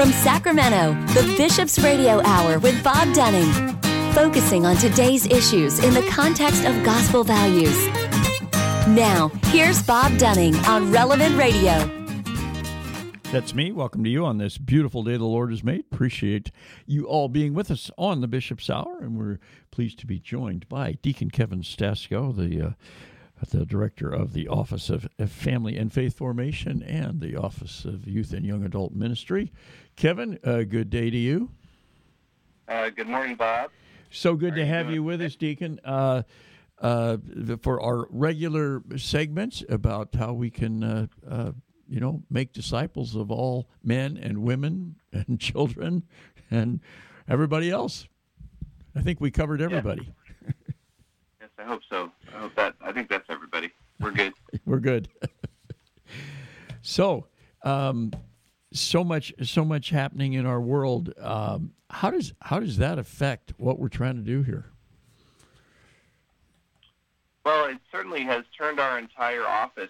From Sacramento, the Bishop's Radio Hour with Bob Dunning, focusing on today's issues in the context of gospel values. Now, here's Bob Dunning on Relevant Radio. That's me. Welcome to you on this beautiful day the Lord has made. Appreciate you all being with us on the Bishop's Hour, and we're pleased to be joined by Deacon Kevin Stasko, the director of the Office of Family and Faith Formation and the Office of Youth and Young Adult Ministry. Kevin, good day to you. Good morning, Bob. So good to have you with us, Deacon. For our regular segments about how we can, make disciples of all men and women and children and everybody else. I think we covered everybody. Yeah. Yes, I hope so. I think that's everybody. We're good. We're good. So much happening in our world. How does that affect what we're trying to do here? Well, it certainly has turned our entire office,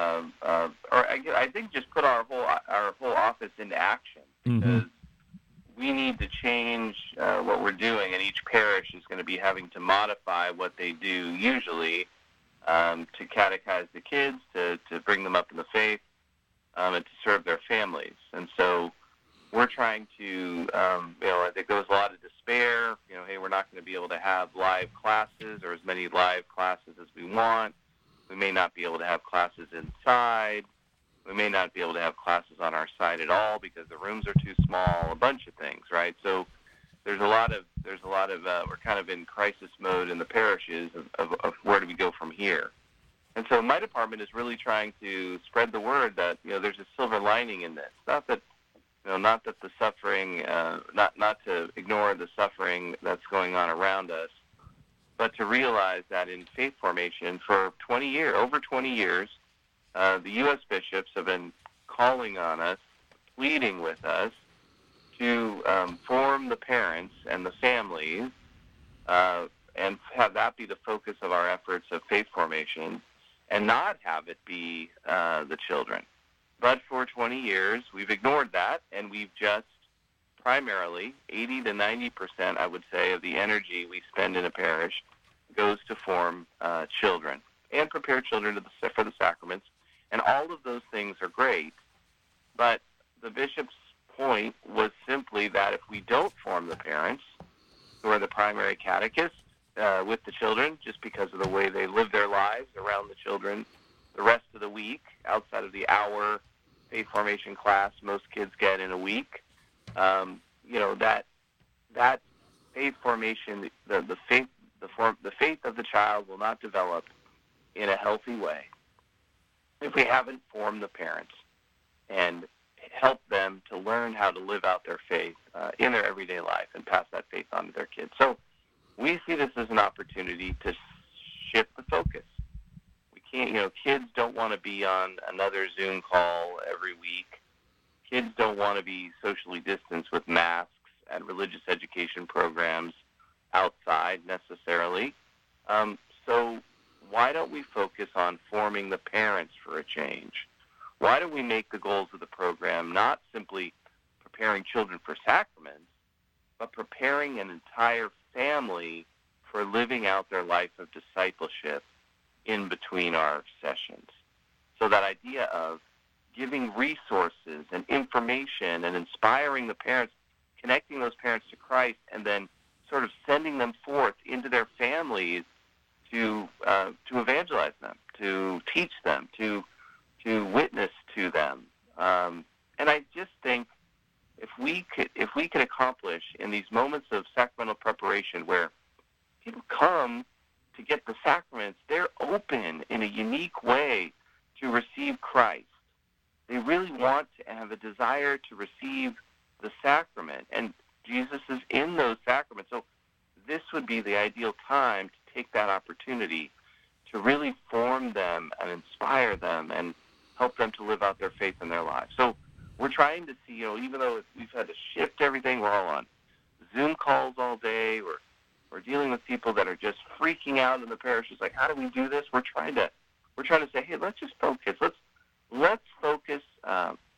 I think just put our whole office into action, because we need to change what we're doing, and each parish is going to be having to modify what they do usually to catechize the kids, to bring them up in the faith, and to serve their families. And so we're trying to, I think there was a lot of despair. Hey, we're not going to be able to have live classes or as many live classes as we want. We may not be able to have classes inside. We may not be able to have classes on our side at all because the rooms are too small. A bunch of things, right? So there's a lot of we're kind of in crisis mode in the parishes of where do we go from here. And so my department is really trying to spread the word that there's a silver lining in this. Not that the suffering, not to ignore the suffering that's going on around us, but to realize that in faith formation for over 20 years, the U.S. bishops have been calling on us, pleading with us to form the parents and the families and have that be the focus of our efforts of faith formation and not have it be the children. But for 20 years, we've ignored that, and we've just primarily 80 to 90%, I would say, of the energy we spend in a parish goes to form children and prepare children for the sacraments. And all of those things are great, but the bishop's point was simply that if we don't form the parents, who are the primary catechists with the children, just because of the way they live their lives around the children the rest of the week, outside of the hour faith formation class most kids get in a week, that faith formation, the faith of the child will not develop in a healthy way if we haven't formed the parents and help them to learn how to live out their faith in their everyday life and pass that faith on to their kids. So we see this as an opportunity to shift the focus. We can't, kids don't want to be on another Zoom call every week. Kids don't want to be socially distanced with masks and religious education programs outside necessarily. So why don't we focus on forming the parents for a change? Why don't we make the goals of the program not simply preparing children for sacraments, but preparing an entire family for living out their life of discipleship in between our sessions? So that idea of giving resources and information and inspiring the parents, connecting those parents to Christ, and then sort of sending them forth into their families to evangelize them, to teach them, to witness to them. And I just think if we could accomplish in these moments of sacramental preparation where people come to get the sacraments, they're open in a unique way to receive Christ. They really want to have a desire to receive the sacrament, and Jesus is in those sacraments. So this would be the ideal time to take that opportunity to really form them and inspire them and help them to live out their faith in their lives. So we're trying to see, even though we've had to shift everything, we're all on Zoom calls all day, we're dealing with people that are just freaking out in the parishes, like, how do we do this? We're trying to say, hey, let's just focus. Let's focus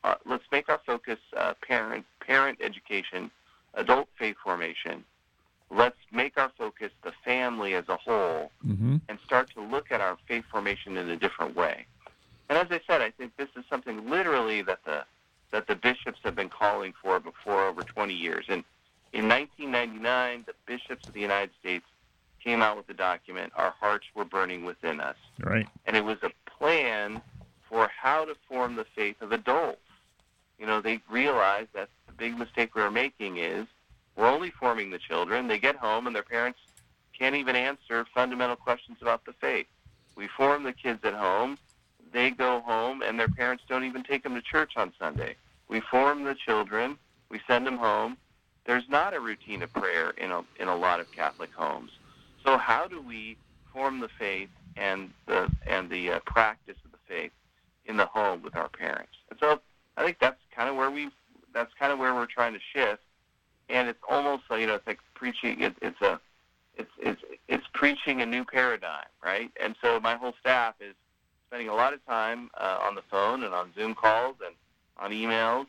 focus parent education, adult faith formation. Let's make our focus the family as a whole, and start to look at our faith formation in a different way. And as I said, I think this is something literally that the bishops have been calling for over 20 years. And in 1999, the bishops of the United States came out with the document, Our Hearts Were Burning Within Us. Right. And it was a plan for how to form the faith of adults. They realized that the big mistake we were making is we're only forming the children. They get home and their parents can't even answer fundamental questions about the faith. We form the kids at home. They go home and their parents don't even take them to church on Sunday. We form the children. We send them home. There's not a routine of prayer in a lot of Catholic homes. So how do we form the faith and the practice of the faith in the home with our parents? And so I think that's kind of where we're trying to shift. And it's almost like, it's like preaching. It's preaching a new paradigm, right? And so my whole staff is spending a lot of time on the phone and on Zoom calls and on emails,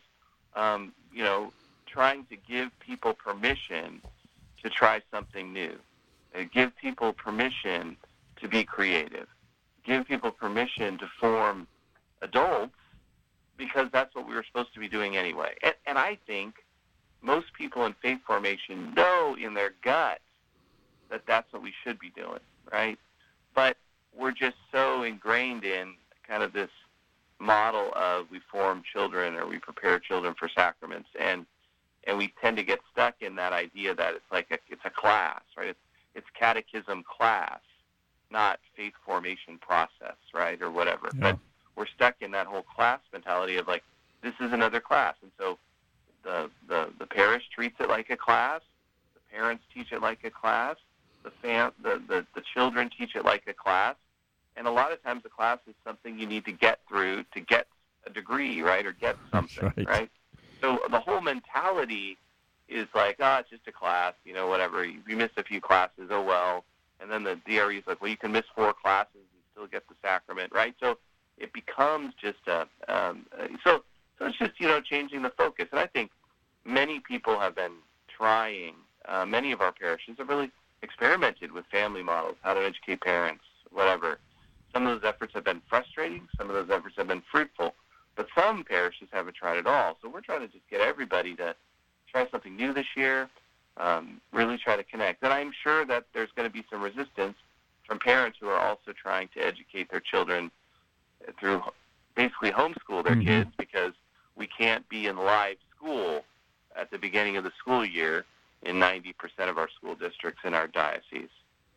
trying to give people permission to try something new, give people permission to be creative, give people permission to form adults, because that's what we were supposed to be doing anyway. And I think most people in faith formation know in their gut that that's what we should be doing, right? But we're just so ingrained in kind of this model of we form children or we prepare children for sacraments, and we tend to get stuck in that idea that it's like it's a class, right? It's catechism class, not faith formation process, right, or whatever. Yeah. But we're stuck in that whole class mentality of like, this is another class, and so the parish treats it like a class, the parents teach it like a class, the children teach it like a class, and a lot of times the class is something you need to get through to get a degree, right, or get something, right? So the whole mentality is like, it's just a class, whatever. You missed a few classes, oh well. And then the DRE is like, well, you can miss 4 classes and still get the sacrament, right? So it becomes just so it's just, changing the focus. And I think many people have been trying, many of our parishes have really experimented with family models, how to educate parents, whatever. Some of those efforts have been frustrating. Some of those efforts have been fruitful. But some parishes haven't tried at all. So we're trying to just get everybody to try something new this year, really try to connect. And I'm sure that there's going to be some resistance from parents who are also trying to educate their children through basically homeschool their kids, because we can't be in live school at the beginning of the school year in 90% of our school districts in our diocese.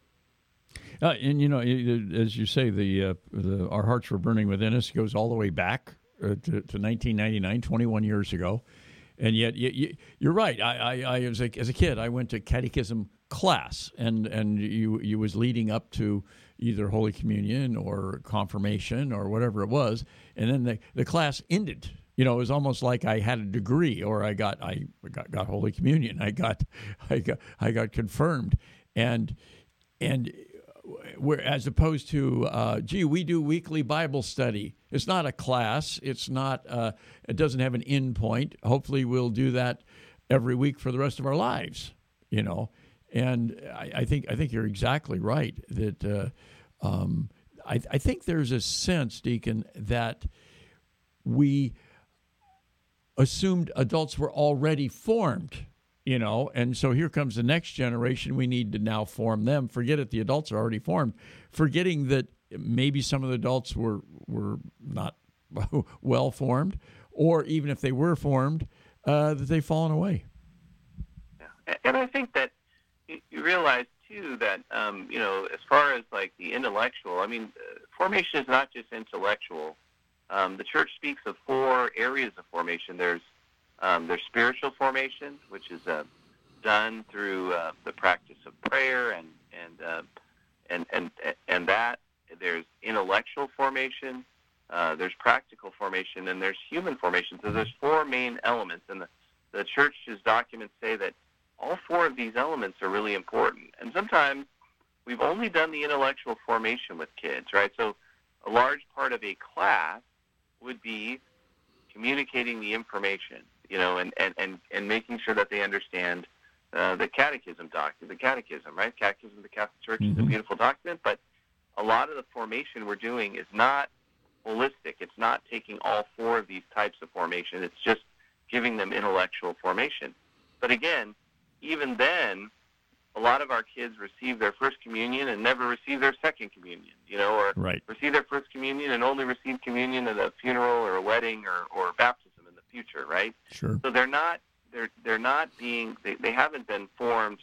And, as you say, the Our Hearts Were Burning Within Us goes all the way back to 1999, 21 years ago. And yet, you're right. I as a kid, I went to catechism class, and you was leading up to either Holy Communion or confirmation or whatever it was, and then the class ended. It was almost like I had a degree, or I got Holy Communion. I got confirmed, and where, as opposed to, we do weekly Bible study. It's not a class. It's not. It doesn't have an end point. Hopefully, we'll do that every week for the rest of our lives. And I think you're exactly right that I think there's a sense, Deacon, that we assumed adults were already formed. And so here comes the next generation. We need to now form them. Forget it, the adults are already formed. Forgetting that maybe some of the adults were not well formed, or even if they were formed, that they've fallen away. Yeah. And I think that you realize, too, that, as far as like the intellectual, formation is not just intellectual. The Church speaks of 4 areas of formation. There's spiritual formation, which is done through the practice of prayer and that. There's intellectual formation. There's practical formation, and there's human formation. So there's 4 main elements, and the Church's documents say that all 4 of these elements are really important. And sometimes we've only done the intellectual formation with kids, right? So a large part of a class would be communicating the information, and making sure that they understand the catechism document, the catechism, right? Catechism of the Catholic Church is a beautiful document, but a lot of the formation we're doing is not holistic. It's not taking all four of these types of formation. It's just giving them intellectual formation. But again, even then, a lot of our kids receive their first communion and never receive their second communion, or receive their first communion and only receive communion at a funeral or a wedding or baptism in the future, right? Sure. So they're not being, they haven't been formed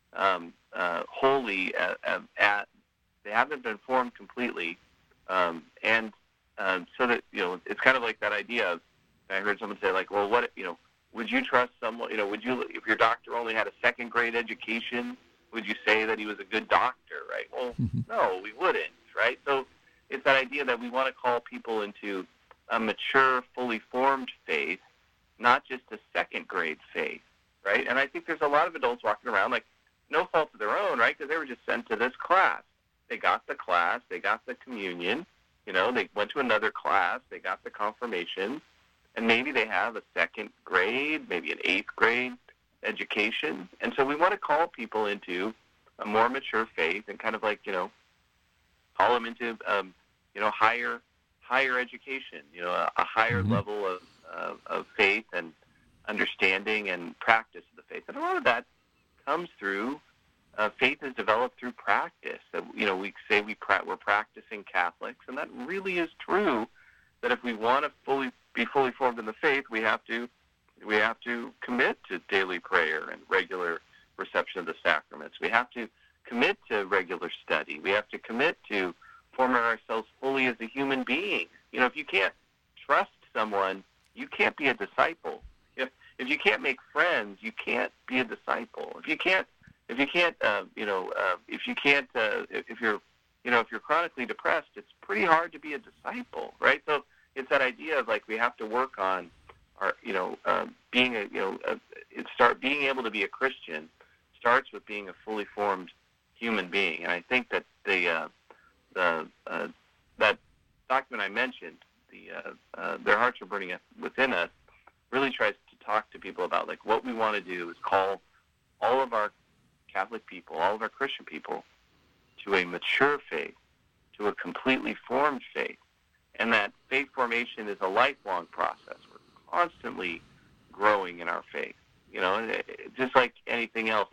wholly they haven't been formed completely, so that, it's kind of like that idea of, I heard someone say, like, well, what, would you trust someone, if your doctor only had a second grade education, would you say that he was a good doctor, right? Well, no, we wouldn't, right? So it's that idea that we want to call people into a mature, fully formed faith, not just a second grade faith, right? And I think there's a lot of adults walking around, like, no fault of their own, right? Because they were just sent to this class. They got the class, they got the communion, they went to another class, they got the confirmation, and maybe they have a second grade, maybe an eighth grade education. And so we want to call people into a more mature faith and kind of like, call them into, higher education, a higher level of faith and understanding and practice of the faith. And a lot of that comes through, faith is developed through practice. We say we're practicing Catholics, and that really is true, that if we want to be fully formed in the faith, we have to commit to daily prayer and regular reception of the sacraments. We have to commit to regular study. We have to commit to forming ourselves fully as a human being. If you can't trust someone, you can't be a disciple. If you can't make friends, you can't be a disciple. If you're chronically depressed, it's pretty hard to be a disciple, right? So it's that idea of, like, we have to work on our, being being able to be a Christian starts with being a fully formed human being. And I think that that document I mentioned, Their Hearts Are Burning Within Us, really tries to talk to people about, like, what we want to do is call all of our Catholic people, all of our Christian people, to a mature faith, to a completely formed faith. And that faith formation is a lifelong process. We're constantly growing in our faith. Just like anything else,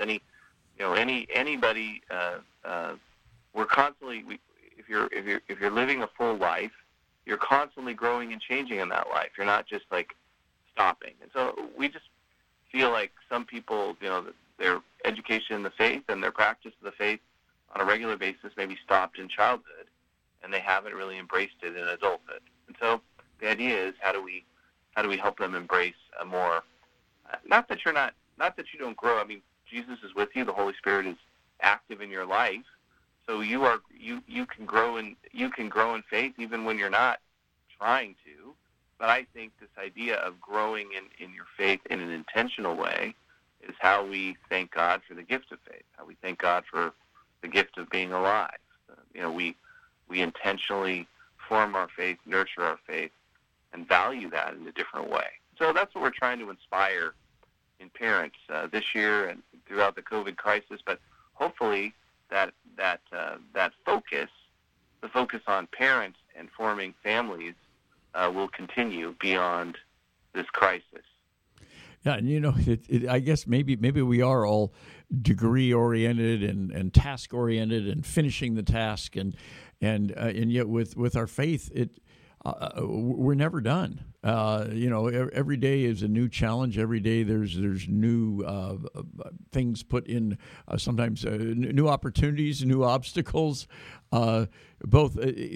anybody, we're constantly. If you're living a full life, you're constantly growing and changing in that life. You're not just, like, stopping. And so we just feel like some people, their education in the faith and their practice of the faith on a regular basis maybe stopped in childhood, and they haven't really embraced it in adulthood. And so the idea is, how do we help them embrace a more, not that you don't grow. I mean, Jesus is with you. The Holy Spirit is active in your life. So you can grow in faith even when you're not trying to. But I think this idea of growing in your faith in an intentional way is how we thank God for the gift of faith, how we thank God for the gift of being alive. We intentionally form our faith, nurture our faith, and value that in a different way. So that's what we're trying to inspire in parents this year and throughout the COVID crisis. But hopefully that focus, the focus on parents and forming families, will continue beyond this crisis. Yeah, and I guess maybe we are all degree oriented and task oriented and finishing the task, and yet with our faith, we're never done. Every day is a new challenge. Every day there's new things put in. Sometimes new opportunities, new obstacles. Both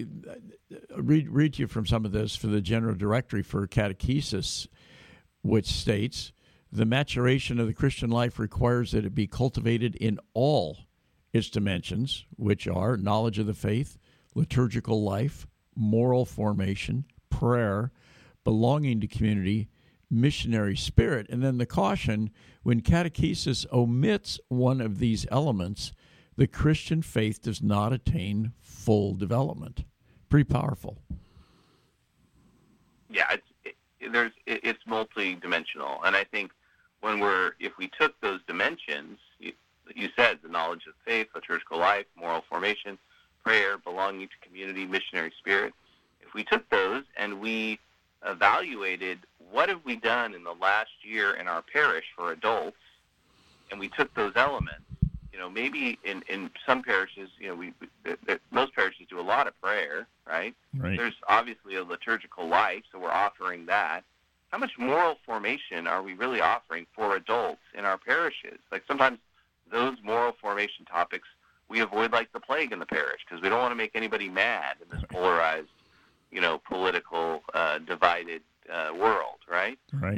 read to you from some of this for the General Directory for Catechesis, which states, the maturation of the Christian life requires that it be cultivated in all its dimensions, which are knowledge of the faith, liturgical life, moral formation, prayer, belonging to community, missionary spirit. And then the caution, when catechesis omits one of these elements, the Christian faith does not attain full development. Pretty powerful. Yeah, it's multi-dimensional, and I think if we took those dimensions, you said the knowledge of faith, liturgical life, moral formation, prayer, belonging to community, missionary spirit. If we took those and we evaluated what have we done in the last year in our parish for adults, and we took those elements, maybe in some parishes, most parishes do a lot of prayer, right? There's obviously a liturgical life, so we're offering that. How much moral formation are we really offering for adults in our parishes? Like sometimes those moral formation topics we avoid like the plague in the parish because we don't want to make anybody mad in this polarized, political, divided world, right? Right.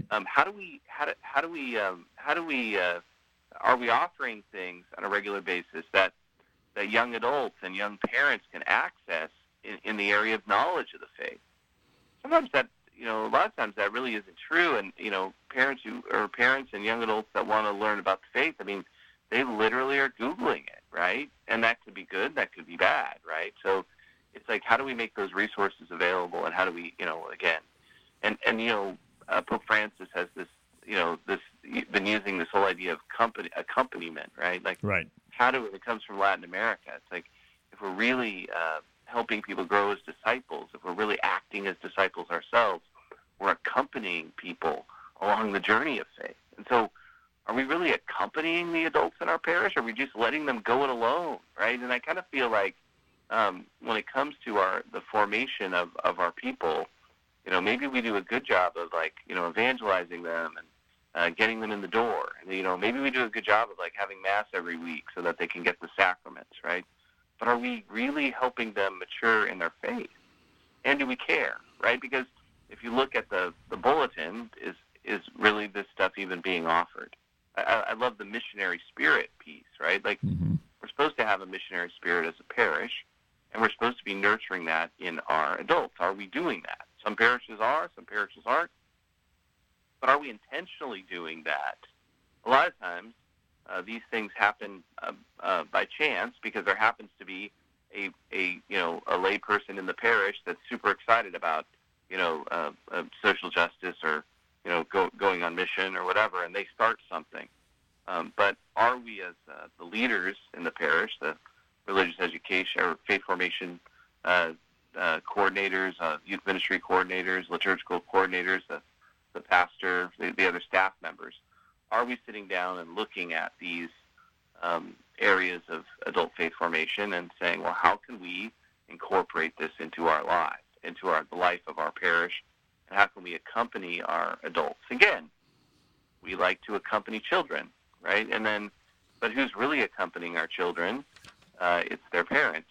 Are we offering things on a regular basis that young adults and young parents can access in the area of knowledge of the faith? Sometimes that, a lot of times that really isn't true, and parents and young adults that want to learn about the faith, I mean, they literally are Googling it, right? And that could be good, that could be bad, right? So it's like, how do we make those resources available, and how do we, Pope Francis has this, been using this whole idea of accompaniment, right? Like, right. It comes from Latin America. It's like, if we're really helping people grow as disciples, if we're really acting as disciples ourselves, we're accompanying people along the journey of faith. And so, are we really accompanying the adults in our parish, or are we just letting them go it alone, right? And I kind of feel like when it comes to the formation of our people, maybe we do a good job of evangelizing them and getting them in the door. And, maybe we do a good job of having Mass every week so that they can get the sacraments, right? But are we really helping them mature in their faith? And do we care, right? Because if you look at the bulletin, is really this stuff even being offered? I love the missionary spirit piece, right? Like, we're supposed to have a missionary spirit as a parish, and we're supposed to be nurturing that in our adults. Are we doing that? Some parishes are, some parishes aren't. But are we intentionally doing that? A lot of times, these things happen by chance because there happens to be a lay person in the parish that's super excited about social justice or going on mission or whatever, and they start something. But are we, as the leaders in the parish, the religious education or faith formation coordinators, youth ministry coordinators, liturgical coordinators, the pastor, the other staff members, are we sitting down and looking at these areas of adult faith formation and saying, well, how can we incorporate this into our lives, into the life of our parish, and how can we accompany our adults? Again, we like to accompany children, right? But who's really accompanying our children? It's their parents,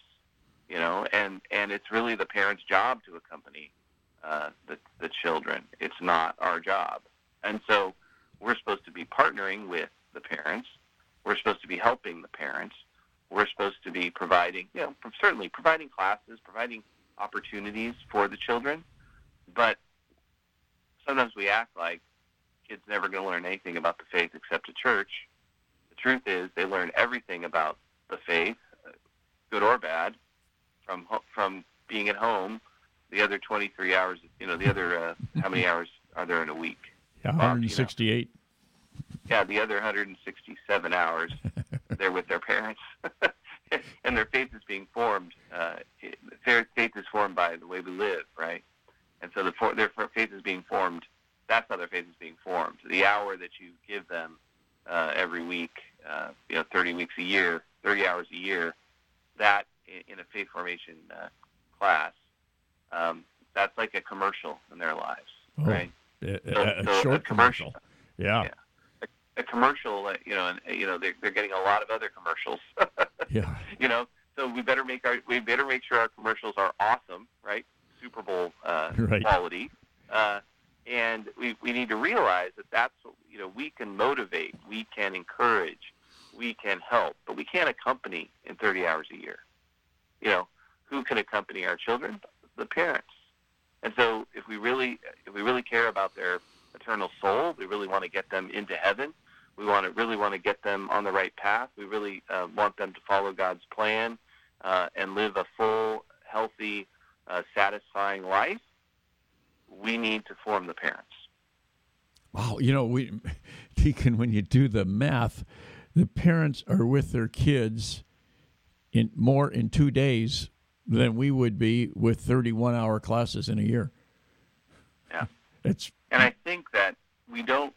and it's really the parents' job to accompany the children. It's not our job. And so we're supposed to be partnering with the parents. We're supposed to be helping the parents. We're supposed to be providing, certainly providing classes, providing opportunities for the children. But sometimes we act like kids never going to learn anything about the faith except at church. The truth is they learn everything about the faith, good or bad, from being at home. The other 23 hours, how many hours are there in a week? Yeah, 168. Yeah, the other 167 hours, they're with their parents. And their faith is being formed. Their faith is formed by the way we live, right? And so their faith is being formed. That's how their faith is being formed. The hour that you give them every week, 30 weeks a year, 30 hours a year, that in a faith formation class, that's like a commercial in their lives, right? A short commercial. Yeah. A commercial, they're getting a lot of other commercials. Yeah. So we better make sure our commercials are awesome, right? Super Bowl quality. And we need to realize that's we can motivate, we can encourage, we can help, but we can't accompany in 30 hours a year. Who can accompany our children? The parents. And so if we really care about their eternal soul, we really want to get them into heaven, we really want to get them on the right path, we really want them to follow God's plan and live a full, healthy, satisfying life, we need to form the parents. Wow, Deacon, when you do the math, the parents are with their kids in 2 days than we would be with 31-hour classes in a year. Yeah, and I think that we don't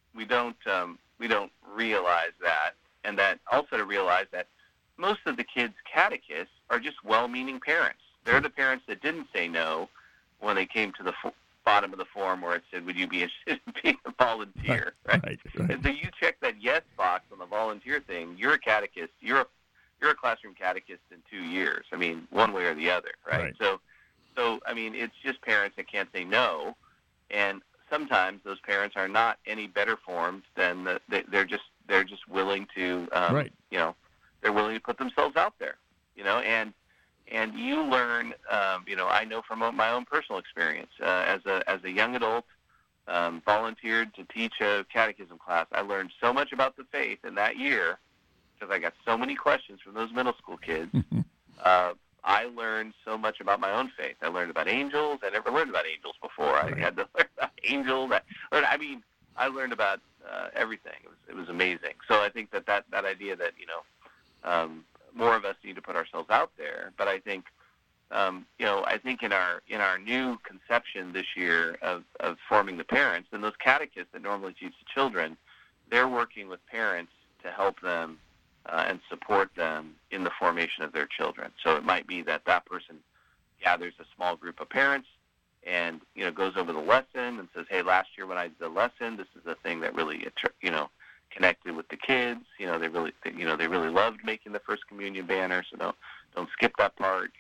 realize that, and that also to realize that most of the kids' catechists are just well-meaning parents. They're the parents that didn't say no when they came to the bottom of the form where it said, "Would you be interested in being a volunteer?" Right. And so you check that yes box on the volunteer thing. You're a catechist. You're a classroom catechist in 2 years. I mean, one way or the other, right? So I mean, it's just parents that can't say no, and sometimes those parents are not any better formed than they're just willing to, they're willing to put themselves out there, and you learn, I know from my own personal experience, as a young adult, volunteered to teach a catechism class. I learned so much about the faith in that year because I got so many questions from those middle school kids. I learned so much about my own faith. I learned about angels. I never learned about angels before. I had to learn about angels. I learned about everything. It was amazing. So I think that idea that, more of us need to put ourselves out there. But I think, I think in our new conception this year of forming the parents, and those catechists that normally teach the children, they're working with parents to help them and support them in the formation of their children. So it might be that person gathers a small group of parents and, goes over the lesson and says, "Hey, last year when I did the lesson, this is the thing that really, connected with the kids. They really loved making the First Communion banner. So don't skip that part.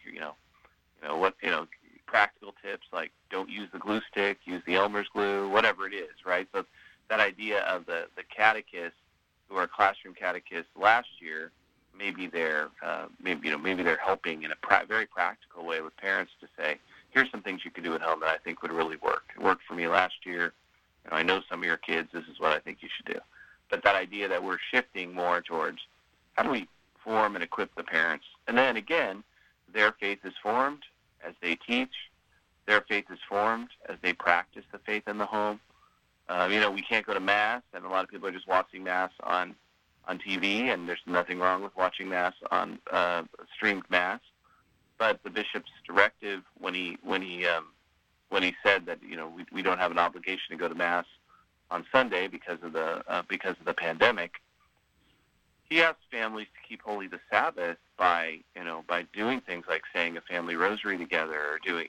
Practical tips like don't use the glue stick, use the Elmer's glue, whatever it is, right? So that idea of the catechists who are classroom catechists last year, maybe they're helping in a very practical way with parents to say, here's some things you can do at home that I think would really work. It worked for me last year. I know some of your kids. This is what I think you should do. But that idea that we're shifting more towards how do we form and equip the parents? And then again, their faith is formed as they teach. Their faith is formed as they practice the faith in the home. We can't go to Mass, and a lot of people are just watching Mass on TV, and there's nothing wrong with watching Mass on streamed Mass. But the bishop's directive when he said that we don't have an obligation to go to Mass on Sunday because of the pandemic, he asked families to keep holy the Sabbath by doing things like saying a family rosary together, or doing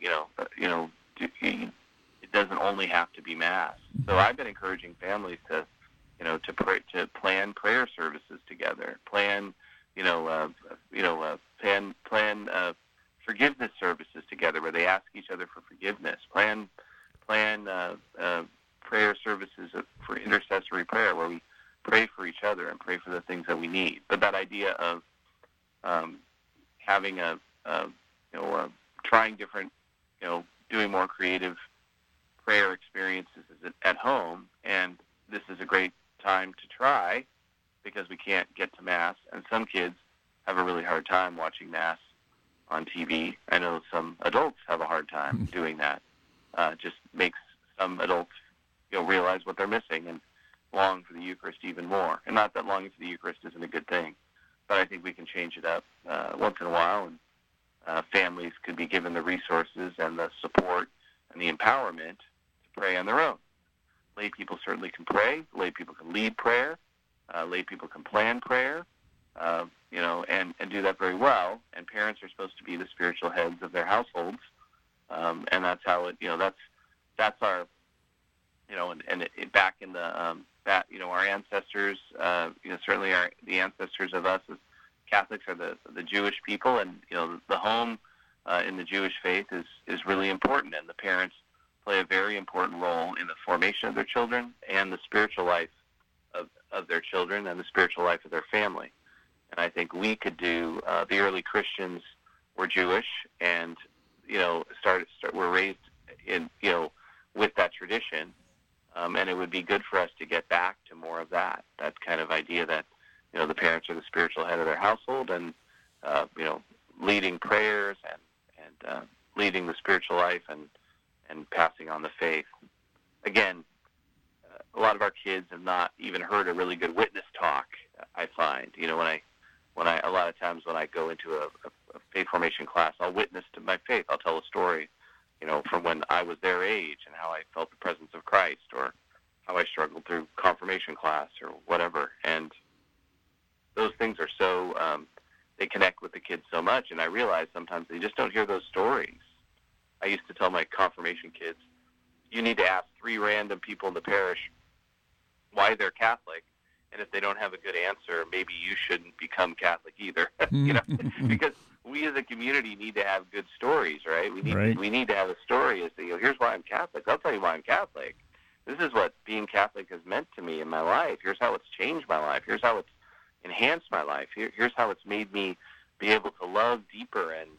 it doesn't only have to be Mass. So I've been encouraging families to plan prayer services together, plan forgiveness services together where they ask each other for forgiveness, plan prayer services for intercessory prayer where we pray for each other and pray for the things that we need. But that idea of having trying different, doing more creative prayer experiences at home, and this is a great time to try because we can't get to Mass, and some kids have a really hard time watching Mass on TV. I know some adults have a hard time doing that. Just makes some adults realize what they're missing and long for the Eucharist even more. And not that longing for the Eucharist isn't a good thing, but I think we can change it up once in a while, and families could be given the resources and the support and the empowerment to pray on their own. Lay people certainly can pray. Lay people can lead prayer. Lay people can plan prayer, and do that very well. And parents are supposed to be the spiritual heads of their households, and that's how it. That's our. Back in the our ancestors. Certainly the ancestors of us as Catholics are the Jewish people, and the home in the Jewish faith is really important, and the parents play a very important role in the formation of their children and the spiritual life of their children and the spiritual life of their family. And I think we could do. The early Christians were Jewish, and were raised in with that tradition, and it would be good for us to get back to more of that kind of idea that the parents are the spiritual head of their household, and leading prayers and leading the spiritual life and and passing on the faith. Again, a lot of our kids have not even heard a really good witness talk, I find. You know, when I a lot of times when I go into a faith formation class, I'll witness to my faith. I'll tell a story, you know, from when I was their age and how I felt the presence of Christ, or how I struggled through confirmation class or whatever. And those things are so, they connect with the kids so much, and I realize sometimes they just don't hear those stories. I used to tell my confirmation kids, you need to ask 3 random people in the parish why they're Catholic, and if they don't have a good answer, maybe you shouldn't become Catholic either. You know, because we as a community need to have good stories, right? We need to have a story as to, you know, here's why I'm Catholic. I'll tell you why I'm Catholic. This is what being Catholic has meant to me in my life. Here's how it's changed my life. Here's how it's enhanced my life. Here's how it's made me be able to love deeper and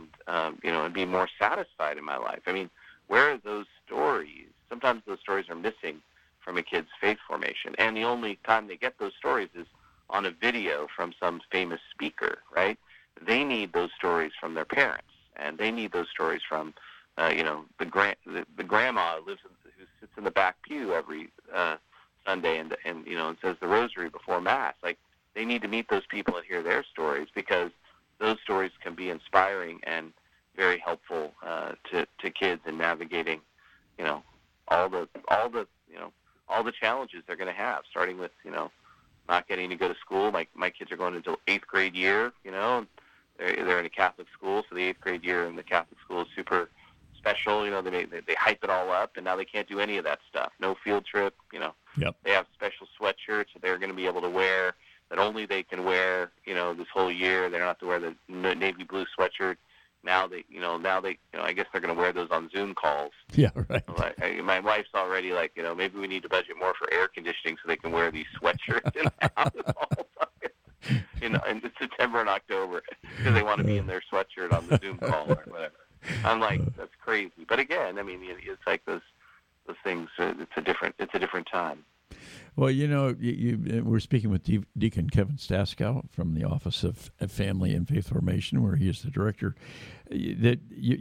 you know, and be more satisfied in my life. I mean, where are those stories? Sometimes those stories are missing from a kid's faith formation, and the only time they get those stories is on a video from some famous speaker, right? They need those stories from their parents, and they need those stories from, you know, the grandma who sits in the back pew every Sunday and you know, and says the rosary before Mass. Like, they need to meet those people and hear their stories, because those stories can be inspiring and very helpful to kids in navigating, you know, all the you know, all the challenges they're going to have, starting with, you know, not getting to go to school. My kids are going into 8th grade year, you know, they're in a Catholic school, so the 8th grade year in the Catholic school is super special. You know, they hype it all up, and now they can't do any of that stuff. No field trip, you know. Yep. They have special sweatshirts that they're going to be able to wear, that only they can wear, you know, this whole year. They don't have to wear the navy blue sweatshirt. Now they, I guess they're going to wear those on Zoom calls. Yeah, right. My wife's already like, you know, maybe we need to budget more for air conditioning so they can wear these sweatshirts in the house all the time, you know, in September and October, because they want to be in their sweatshirt on the Zoom call or whatever. I'm like, that's crazy. But again, I mean, it's like those things. It's a different time. Well, you know, we're speaking with Deacon Kevin Staskow from the Office of Family and Faith Formation, where he is the director. That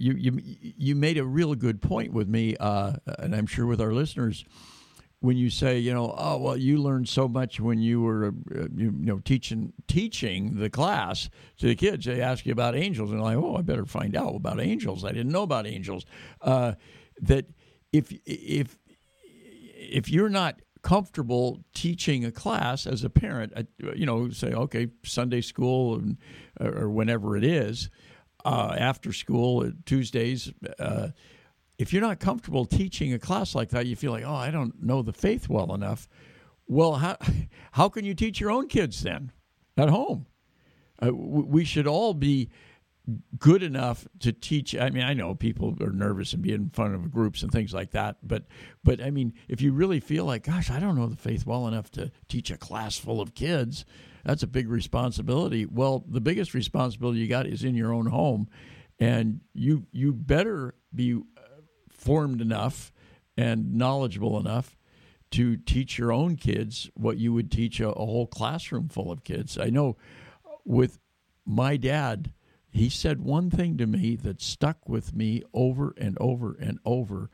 you made a real good point with me, and I'm sure with our listeners, when you say, you know, oh, well, you learned so much when you were, teaching the class to the kids. They ask you about angels, and I'm like, oh, I better find out about angels. I didn't know about angels. That if you're not comfortable teaching a class as a parent, say, okay, Sunday school or whenever it is, after school, Tuesdays, if you're not comfortable teaching a class like that, you feel like, oh, I don't know the faith well enough. Well, how can you teach your own kids then at home? We should all be good enough to teach. I mean, I know people are nervous and be in front of groups and things like that, but I mean, if you really feel like, gosh, I don't know the faith well enough to teach a class full of kids, that's a big responsibility. Well, the biggest responsibility you got is in your own home, and you better be formed enough and knowledgeable enough to teach your own kids what you would teach a whole classroom full of kids. I know with my dad, he said one thing to me that stuck with me over and over and over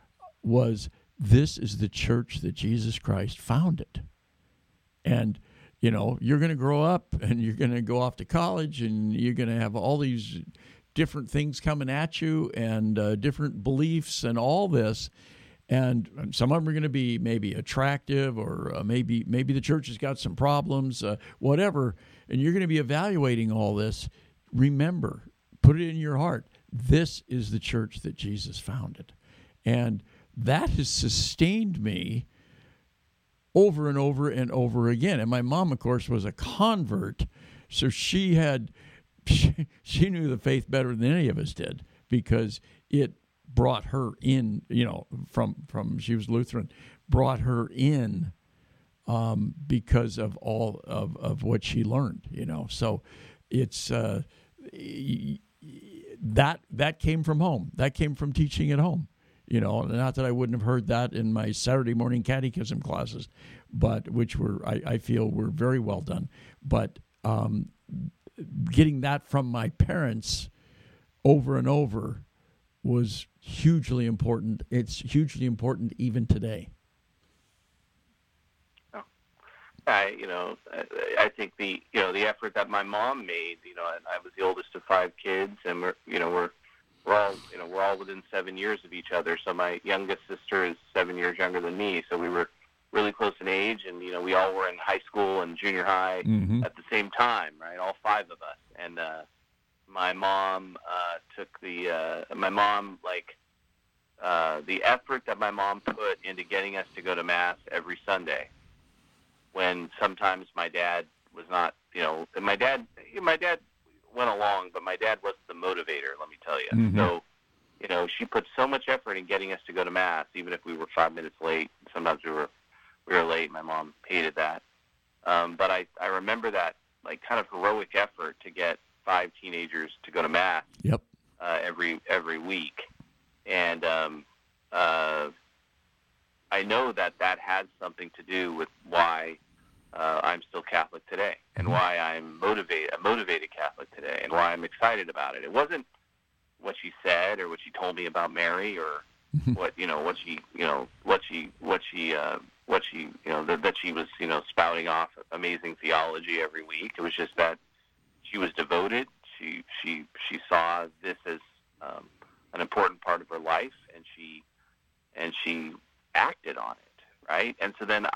was, this is the church that Jesus Christ founded. And, you know, you're going to grow up and you're going to go off to college and you're going to have all these different things coming at you and different beliefs and all this. And some of them are going to be maybe attractive or maybe the church has got some problems, whatever. And you're going to be evaluating all this. Remember, put it in your heart, this is the church that Jesus founded. And that has sustained me over and over and over again. And my mom, of course, was a convert, so she knew the faith better than any of us did, because it brought her in, you know, from she was Lutheran, brought her in because of all of what she learned, you know. So it's that came from home. That came from teaching at home. You know, not that I wouldn't have heard that in my Saturday morning catechism classes, but which were, I feel, were very well done. But getting that from my parents over and over was hugely important. It's hugely important even today. I think the effort that my mom made, and I was the oldest of 5 kids, and we're all within 7 years of each other. So my youngest sister is 7 years younger than me, so we were really close in age, and we all were in high school and junior high at the same time, right? All 5 of us, and my mom the effort that my mom put into getting us to go to Mass every Sunday, when sometimes my dad was not, my dad went along, but my dad wasn't the motivator, let me tell you. Mm-hmm. So, she put so much effort in getting us to go to Mass, even if we were 5 minutes late. Sometimes we were late. My mom hated that. But I remember that, like, kind of heroic effort to get 5 teenagers to go to Mass. Yep. Every week. And I know that had something to do with why I'm still Catholic today, and why I'm a motivated Catholic today, and why I'm excited about it. It wasn't what she said or what she told me about Mary, or that she was spouting off amazing theology every week. It was just that she was devoted. She saw this as an important part of her life, and she acted on it, right? And so then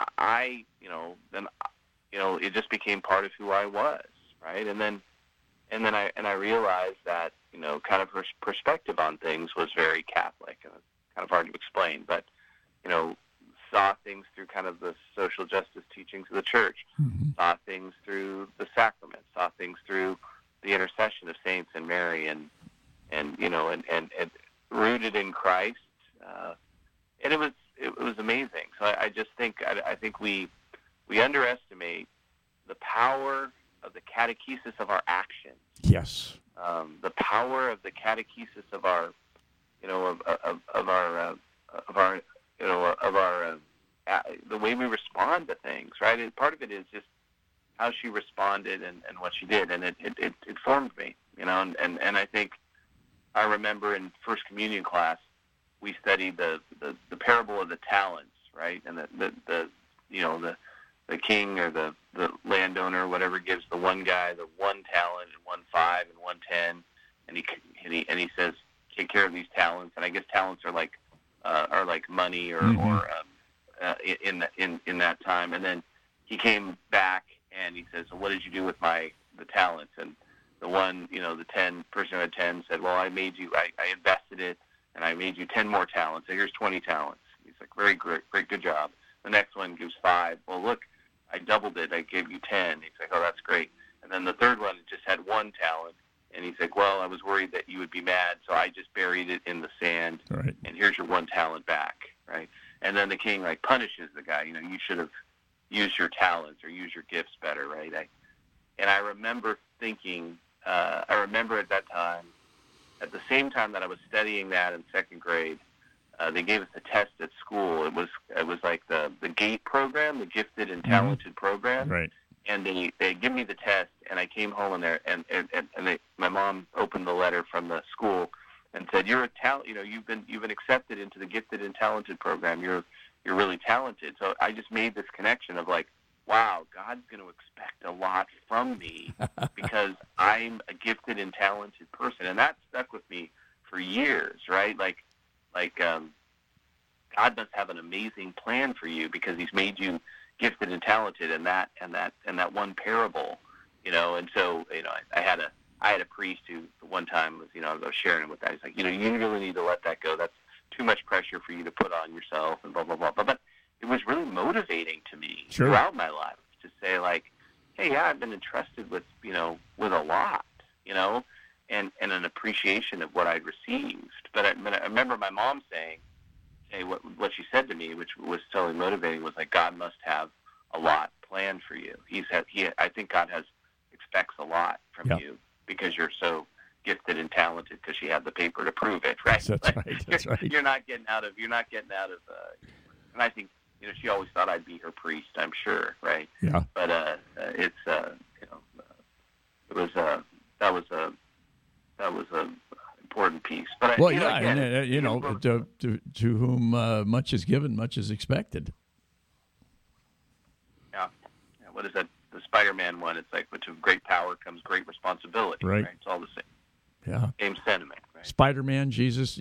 it just became part of who I was, right? And then I realized that kind of her perspective on things was very Catholic, and it's kind of hard to explain, but saw things through kind of the social justice teachings of the church, saw things through the sacraments, saw things through the intercession of saints and Mary, and rooted in Christ, and it was amazing. So I just think I think we underestimate the power of the catechesis of our actions. Yes. The power of the catechesis of our the way we respond to things, right? And part of it is just how she responded and what she did, and it formed me, and I think I remember in First Communion class we studied the parable of the talents, right? And the king or the landowner, whatever, gives the one guy the 1 talent and 1 5 and 1 10, and he says, take care of these talents. And I guess talents are like money or in that time. And then he came back and he says, so what did you do with the talents? And the one, the 10 person who had 10 said, well, I invested it, and I made you 10 more talents. So here's 20 talents. He's like, very great, good job. The next one gives 5. Well, look, I doubled it. I gave you 10. He's like, oh, that's great. And then the third one just had 1 talent. And he's like, well, I was worried that you would be mad, so I just buried it in the sand. Right. And here's your 1 talent back, right? And then the king, punishes the guy. You should have used your talents or used your gifts better, right? And I remember thinking, at that time, at the same time that I was studying that in 2nd grade, they gave us a test at school. It was like the GATE program, the Gifted and Talented program. Right. And they give me the test, and I came home and my mom opened the letter from the school and said, "You're a talent. You've been accepted into the Gifted and Talented program. You're really talented." So I just made this connection of wow, God's going to expect a lot from me because I'm a gifted and talented person, and that stuck with me for years, right? God must have an amazing plan for you because He's made you gifted and talented, and that one parable, And so, I had a priest who one time was, I was sharing with that. He's like, you really need to let that go. That's too much pressure for you to put on yourself, and blah blah blah. But it was really motivating to me throughout my life to say, hey, yeah, I've been entrusted with a lot, and an appreciation of what I'd received. But I remember my mom saying, what she said to me, which was totally motivating, was God must have a lot planned for you. I think God expects a lot from you because you're so gifted and talented, because she had the paper to prove it, right? That's right. You're not getting out of. And I think she always thought I'd be her priest. I'm sure, right? Yeah. But that was a important piece. But well, again, to whom much is given, much is expected. Yeah. What is that? The Spider-Man one. It's like, with great power comes great responsibility. Right. It's all the same. Yeah. Same sentiment. Right? Spider-Man, Jesus,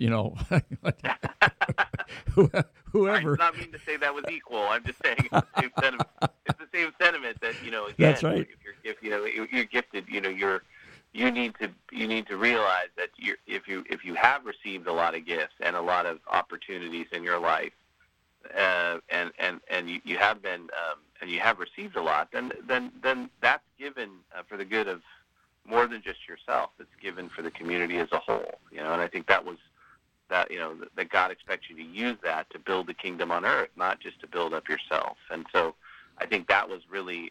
whoever. I not mean to say that was equal. I'm just saying it's the same sentiment. It's the same sentiment that again. That's right. If you're gifted, you need to realize that if you have received a lot of gifts and a lot of opportunities in your life, and you have been and you have received a lot, then that's given for the good of more than just yourself. It's given for the community as a whole. And I think that God expects you to use that to build the kingdom on earth, not just to build up yourself. And so I think that was really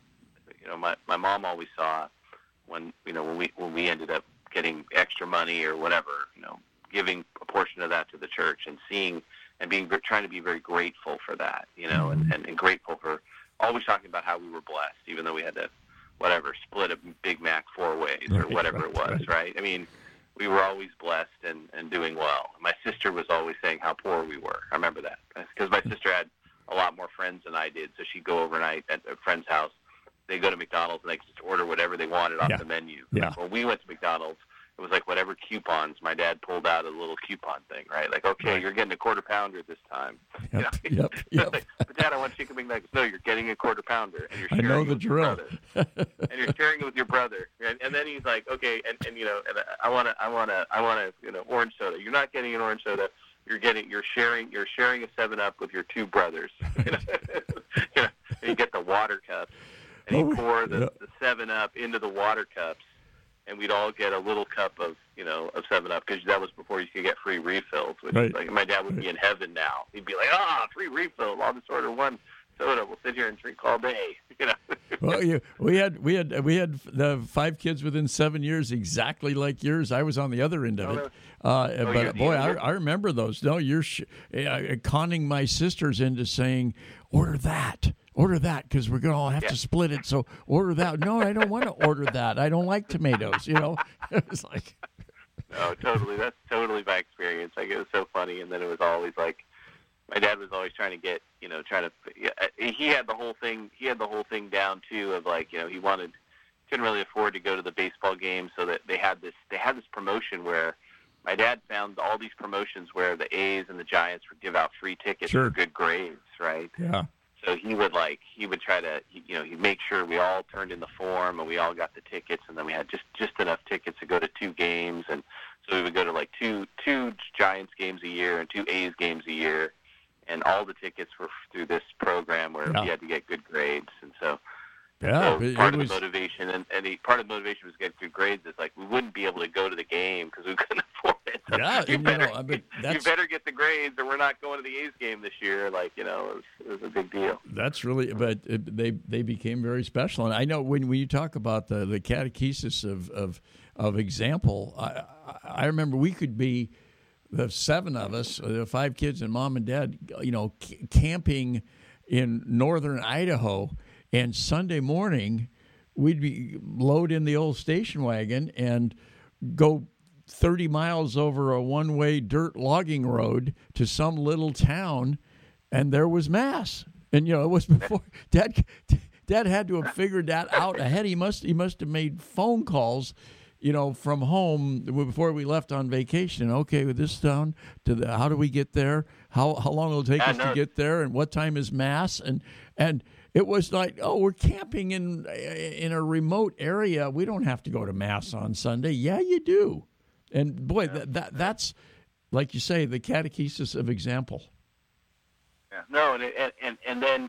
my mom always saw when we ended up getting extra money or whatever, giving a portion of that to the church and seeing and trying to be very grateful for that, and grateful for always talking about how we were blessed, even though we had to split a Big Mac 4 ways or whatever it was, right? I mean, we were always blessed and doing well. My sister was always saying how poor we were. I remember that because my sister had a lot more friends than I did, so she'd go overnight at a friend's house. They go to McDonald's and they could just order whatever they wanted off the menu. Yeah. Like when we went to McDonald's, it was like whatever coupons. My dad pulled out a little coupon thing, right? Like, okay, you're getting a quarter pounder this time. Yep. But Dad, I want chicken McNuggets. No, you're getting a quarter pounder, and you're sharing I know the it with drill. your brother. And you're sharing it with your brother. And then he's like, okay, and I want a orange soda. You're not getting an orange soda. You're sharing a 7-Up with your two brothers. And you get the water cups. And he'd pour the 7-Up into the water cups, and we'd all get a little cup of 7-Up, because that was before you could get free refills. Which is like, my dad would be in heaven now. He'd be like, free refills. I'll just order one soda. We'll sit here and drink all day. Well, we had the 5 kids within 7 years, exactly like yours. I was on the other end of it. But boy, I remember those. No, you're conning my sisters into saying, order that, because we're going to all have to split it. So order that. No, I don't want to order that. I don't like tomatoes. It was like. No, totally. That's totally my experience. Like, it was so funny. And then it was always like, my dad was always trying to get, he had the whole thing down too, of like, he couldn't really afford to go to the baseball game. So that they had this promotion where my dad found all these promotions where the A's and the Giants would give out free tickets for good grades. Right. Yeah. So he would try to, he'd make sure we all turned in the form and we all got the tickets, and then we had just enough tickets to go to 2 games. And so we would go to like two Giants games a year and 2 A's games a year. And all the tickets were through this program where you had to get good grades. And so, part of the motivation, part of the motivation was to get good grades. It's like we wouldn't be able to go to the game because we couldn't afford it. So you better get the grades, or we're not going to the A's game this year. Like, it was a big deal. That's really, but they became very special. And I know when you talk about the catechesis of example, I remember we could be the 7 of us, the 5 kids and mom and dad, camping in northern Idaho, and Sunday morning we'd be load in the old station wagon and go 30 miles over a one-way dirt logging road to some little town, and there was Mass. And it was before Dad had to have figured that out ahead. He must have made phone calls, from home before we left on vacation. Okay, with this town how do we get there? How long will it take us to get there? And what time is Mass? And it was like, we're camping in a remote area. We don't have to go to Mass on Sunday. Yeah, you do. And boy, that's, like you say, the catechesis of example. Yeah. No, and then,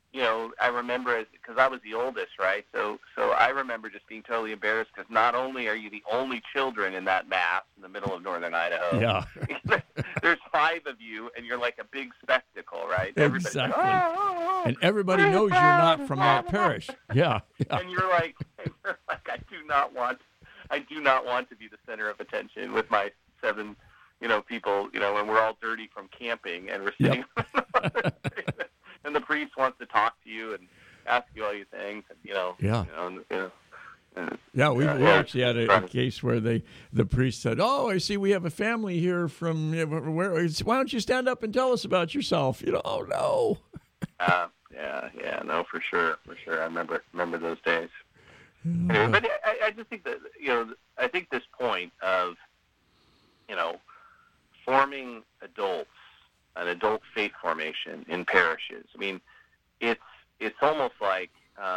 I remember, because I was the oldest, right? So I remember just being totally embarrassed, because not only are you the only children in that Mass in the middle of northern Idaho, there's 5 of you, and you're like a big spectacle, right? Exactly. And everybody knows you're not from that parish. Yeah. And you're like, I do not want to be the center of attention with my 7, people, and we're all dirty from camping, and we're sitting. And the priest wants to talk to you and ask you all these things, and Yeah, we actually had a case where the priest said, "Oh, I see we have a family here from where? Why don't you stand up and tell us about yourself?" Oh no. No, for sure. I remember those days. Anyway, but I just think that I think this point of forming adults, an adult faith formation in parishes. I mean, it's almost like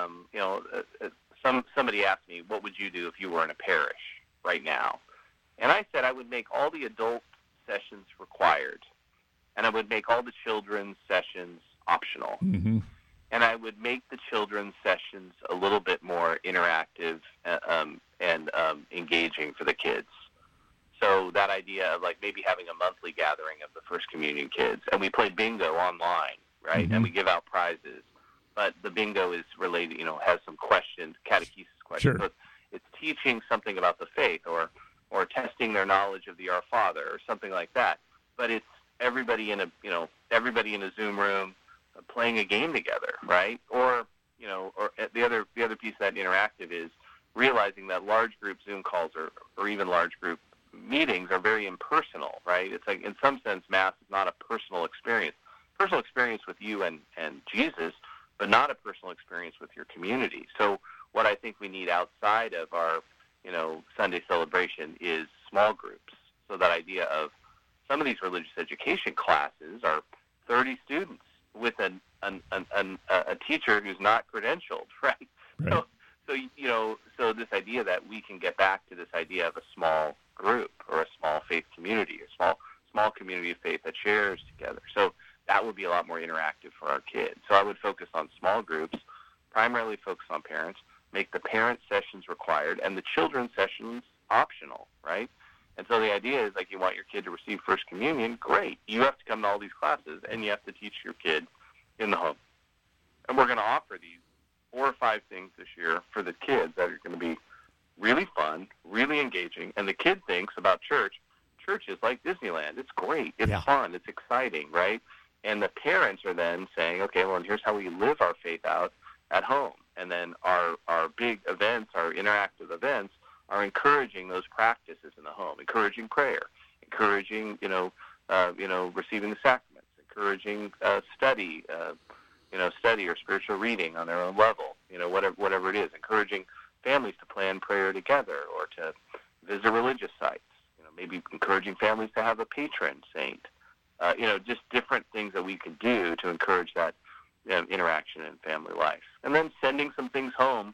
somebody asked me, what would you do if you were in a parish right now? And I said I would make all the adult sessions required, and I would make all the children's sessions optional. Mm-hmm. And I would make the children's sessions a little bit more interactive and engaging for the kids. So that idea of like maybe having a monthly gathering of the First Communion kids, and we play bingo online, right? Mm-hmm. And we give out prizes. But the bingo is related, has some questions, catechesis questions. Sure. So it's teaching something about the faith or testing their knowledge of the Our Father or something like that. But it's everybody in a Zoom room playing a game together, right? Or the other piece of that interactive is realizing that large group Zoom calls or even large group meetings are very impersonal, right? It's like in some sense Mass is not a personal experience with you and Jesus, but not a personal experience with your community. So what I think we need outside of our Sunday celebration is small groups. So that idea of some of these religious education classes are 30 students with a teacher who's not credentialed, right? So this idea that we can get back to this idea of a small group or a small faith community, a small community of faith that shares together. So that would be a lot more interactive for our kids. So I would focus on small groups, primarily focus on parents, make the parent sessions required and the children's sessions optional, right? And so the idea is like you want your kid to receive First Communion, great. You have to come to all these classes and you have to teach your kid in the home. And we're going to offer these 4 or 5 things this year for the kids that are going to be really fun, really engaging. And the kid thinks about church is like Disneyland. It's great. It's fun. It's exciting, right? And the parents are then saying, okay, well, and here's how we live our faith out at home. And then our big events, our interactive events, are encouraging those practices in the home, encouraging prayer, encouraging, receiving the sacraments, encouraging study or spiritual reading on their own level, whatever it is, encouraging families to plan prayer together or to visit religious sites, maybe encouraging families to have a patron saint, just different things that we can do to encourage that interaction in family life. And then sending some things home,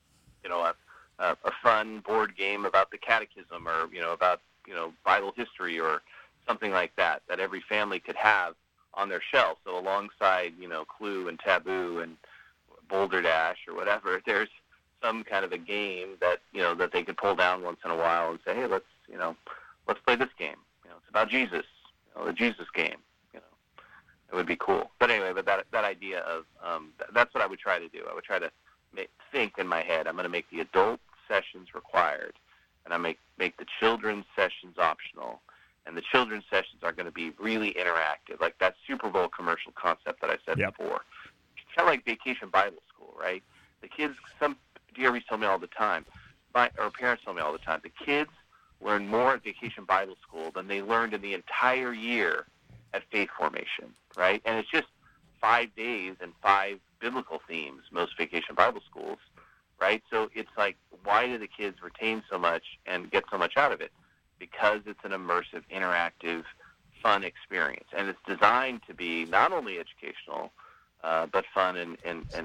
a fun board game about the catechism or, about, Bible history or something like that every family could have on their shelf. So alongside, Clue and Taboo and Boulder Dash or whatever, there's some kind of a game that, that they could pull down once in a while and say, hey, let's play this game. It's about Jesus, the Jesus game. It would be cool. But anyway, that idea of that's what I would try to do. I would try to think in my head, I'm going to make the adult sessions required, and I make the children's sessions optional. And the children's sessions are going to be really interactive, like that Super Bowl commercial concept that I said before. It's kind of like Vacation Bible School, right? The kids, some DREs tell me all the time, or parents tell me all the time, the kids learn more at Vacation Bible School than they learned in the entire year at Faith Formation, right? And it's just 5 days and 5 biblical themes, most Vacation Bible Schools, right? So it's like, why do the kids retain so much and get so much out of it? Because it's an immersive, interactive, fun experience. And it's designed to be not only educational, but fun and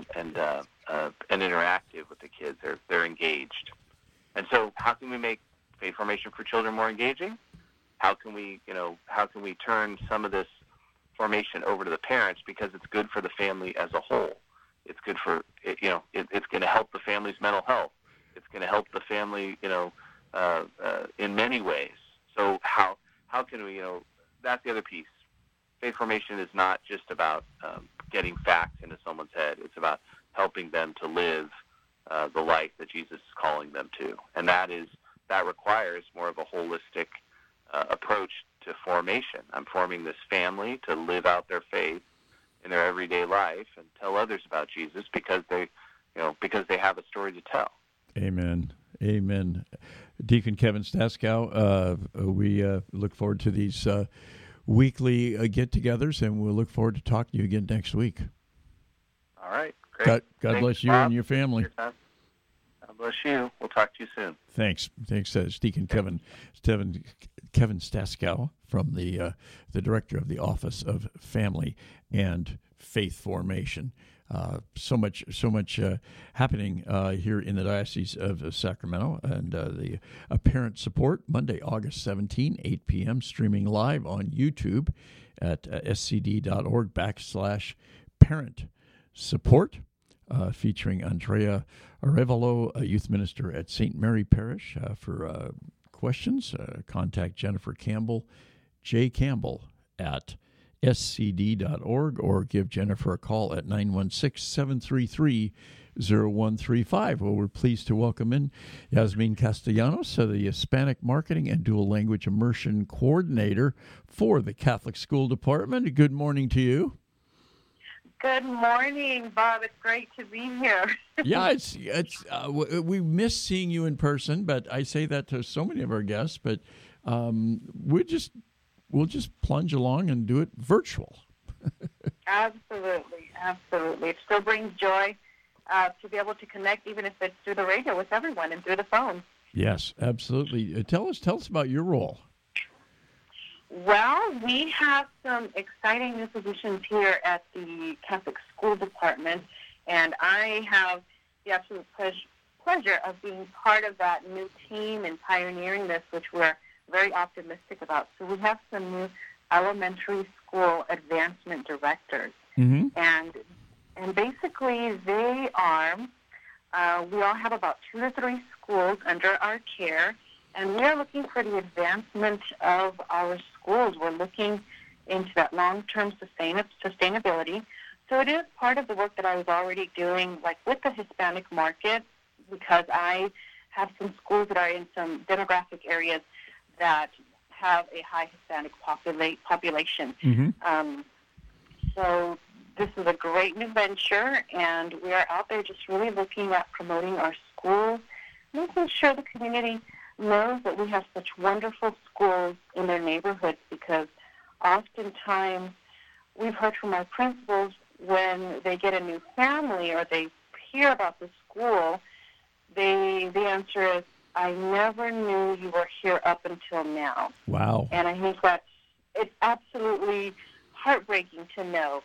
interactive with the kids. They're engaged. And so how can we make Faith Formation for Children more engaging? How can we turn some of this formation over to the parents, because it's good for the family as a whole. It's good for, it's going to help the family's mental health. It's going to help the family, in many ways. So how can we, that's the other piece. Faith formation is not just about getting facts into someone's head. It's about helping them to live the life that Jesus is calling them to. And that requires more of a holistic approach to formation. I'm forming this family to live out their faith in their everyday life and tell others about Jesus because they have a story to tell. Amen. Amen. Deacon Kevin Staskow, we look forward to these weekly get-togethers, and we'll look forward to talking to you again next week. All right. Great. God bless you Bob, and your family. God bless you. We'll talk to you soon. Thanks. It's Deacon Kevin Staskow from the director of the Office of Family and Faith Formation. So much happening here in the Diocese of Sacramento, and the parent support Monday, August 17, 8 p.m., streaming live on YouTube at scd.org/parent support, featuring Andrea Arevalo, a youth minister at St. Mary Parish. For questions, contact Jennifer Campbell, jcampbell at scd.org, or give Jennifer a call at 916-733-0135. Well, we're pleased to welcome in Yasmin Castellanos, the Hispanic Marketing and Dual Language Immersion Coordinator for the Catholic School Department. Good morning to you. Good morning, Bob. It's great to be here. Yeah, we miss seeing you in person, but I say that to so many of our guests, but we'll just plunge along and do it virtual. Absolutely. It still brings joy to be able to connect, even if it's through the radio, with everyone and through the phone. Yes, absolutely. Tell us about your role. Well, we have some exciting new positions here at the Catholic School Department, and I have the absolute pleasure of being part of that new team and pioneering this, which we're very optimistic about. So we have some new elementary school advancement directors, and basically they are. We all have about 2 to 3 schools under our care, and we are looking for the advancement of our schools. We're looking into that long-term sustainability. So it is part of the work that I was already doing, like with the Hispanic market, because I have some schools that are in some demographic areas that have a high Hispanic population. So this is a great new venture, and we are out there just really looking at promoting our schools, making sure the community knows that we have such wonderful schools in their neighborhoods, because oftentimes we've heard from our principals when they get a new family or they hear about the school, the answer is, I never knew you were here up until now. Wow. And I think that it's absolutely heartbreaking to know,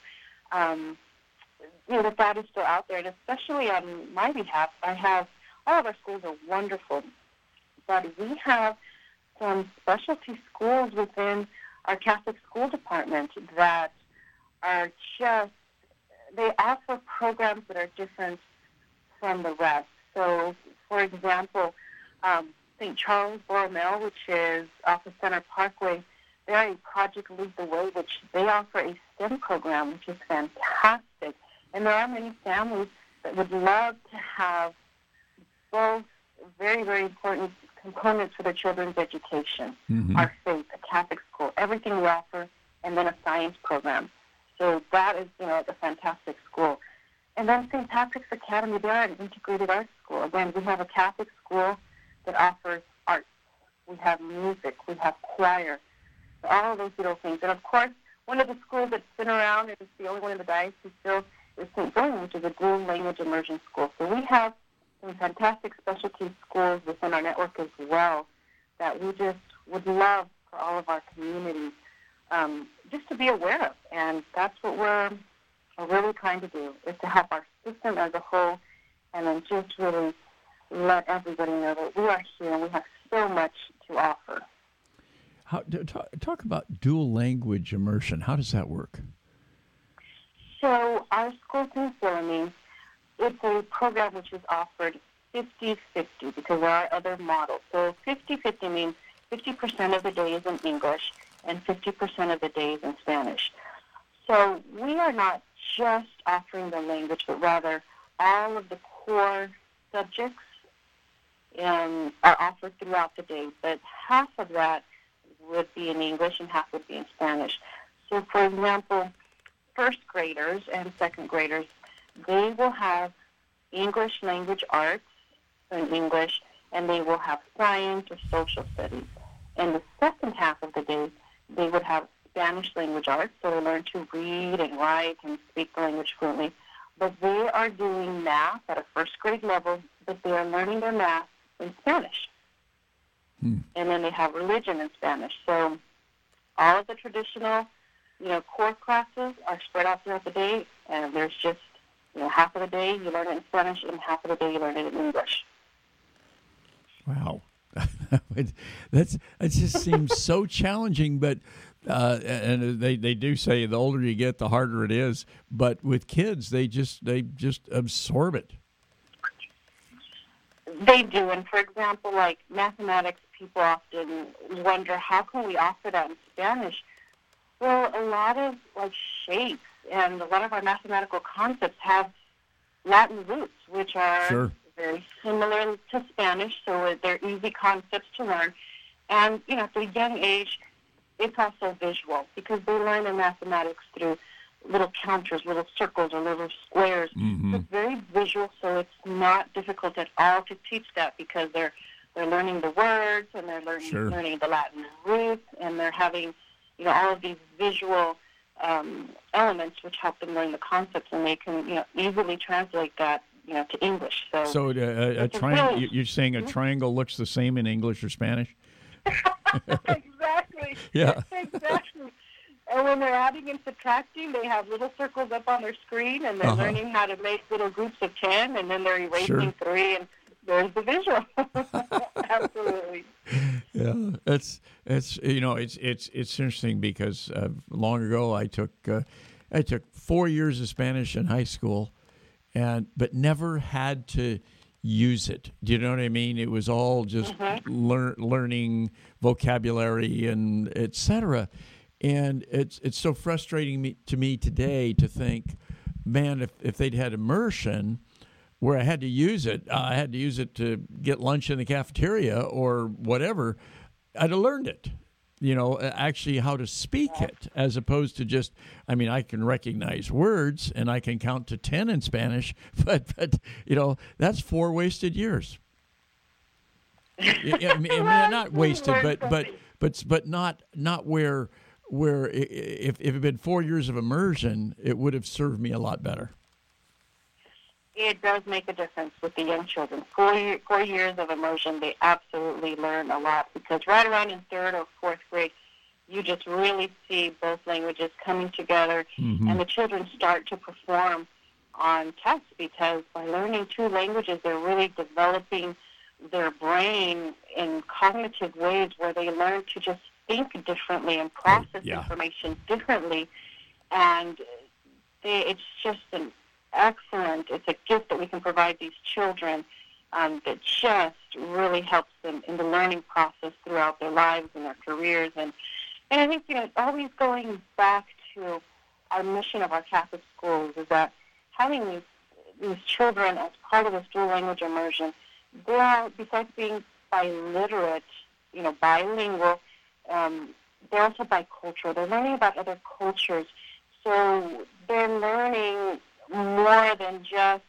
that is still out there. And especially on my behalf, all of our schools are wonderful, but we have some specialty schools within our Catholic School Department that are they offer programs that are different from the rest. So, for example, St. Charles Borromeo, which is off of Center Parkway, they're a Project Lead the Way, which they offer a STEM program, which is fantastic. And there are many families that would love to have both very, very important components for their children's education. Our faith, a Catholic school, everything we offer, and then a science program. So that is, a fantastic school. And then St. Patrick's Academy, they're an integrated arts school. Again, we have a Catholic school that offers arts. We have music. We have choir. All of those little things. And, of course, one of the schools that's been around, and it's the only one in the diocese still, is St. Joan, which is a dual language immersion school. So we have some fantastic specialty schools within our network as well that we just would love for all of our communities just to be aware of. And that's what we're really trying to do, is to help our system as a whole, and then just really let everybody know that we are here and we have so much to offer. Talk about dual language immersion. How does that work? So our Schools in Philomene, it's a program which is offered 50-50 because there are other models. So 50-50 means 50% of the day is in English and 50% of the day is in Spanish. So we are not just offering the language, but rather all of the core subjects are offered throughout the day. But half of that would be in English and half would be in Spanish. So, for example, first graders and second graders, they will have English language arts in English, and they will have science or social studies. And the second half of the day, they would have Spanish language arts, so they learn to read and write and speak the language fluently. But they are doing math at a first grade level, but they are learning their math in Spanish. And then they have religion in Spanish. So all of the traditional, core classes are spread out throughout the day, and there's just, half of the day you learn it in Spanish, and half of the day you learn it in English. Wow. That just seems so challenging, but and they do say the older you get, the harder it is. But with kids, they just absorb it. They do, and for example, like mathematics, people often wonder how can we offer that in Spanish. Well, a lot of shapes and a lot of our mathematical concepts have Latin roots, which are very similar to Spanish, so they're easy concepts to learn. And at a young age, it's also visual because they learn their mathematics through little counters, little circles, or little squares. Mm-hmm. It's very visual, so it's not difficult at all to teach that because they're learning the words and they're learning the Latin roots, and they're having all of these visual elements which help them learn the concepts, and they can easily translate that to English. So a triangle. You're saying a triangle looks the same in English or Spanish? Exactly. Yeah. Exactly. And when they're adding and subtracting, they have little circles up on their screen, and they're learning how to make little groups of 10, and then they're erasing 3, and there's the visual. Absolutely. Yeah, it's interesting because long ago I took 4 years of Spanish in high school, but never had to use it. Do you know what I mean? It was all just learning vocabulary and etc. And it's so frustrating to me today to think, man, if they'd had immersion where I had to use it to get lunch in the cafeteria or whatever, I'd have learned it. Actually how to speak it, as opposed to just, I can recognize words and I can count to 10 in Spanish, but that's 4 wasted years. Not wasted, but not where if it had been 4 years of immersion, it would have served me a lot better. It does make a difference with the young children. 4 years of immersion, they absolutely learn a lot, because right around in 3rd or 4th grade, you just really see both languages coming together, and the children start to perform on tests, because by learning 2 languages, they're really developing their brain in cognitive ways where they learn to just think differently and process information differently, and it's just it's a gift that we can provide these children that just really helps them in the learning process throughout their lives and their careers. And I think, always going back to our mission of our Catholic schools is that having these children as part of this dual language immersion, they are, besides being biliterate, bilingual, they're also bicultural. They're learning about other cultures. So they're learning more than just,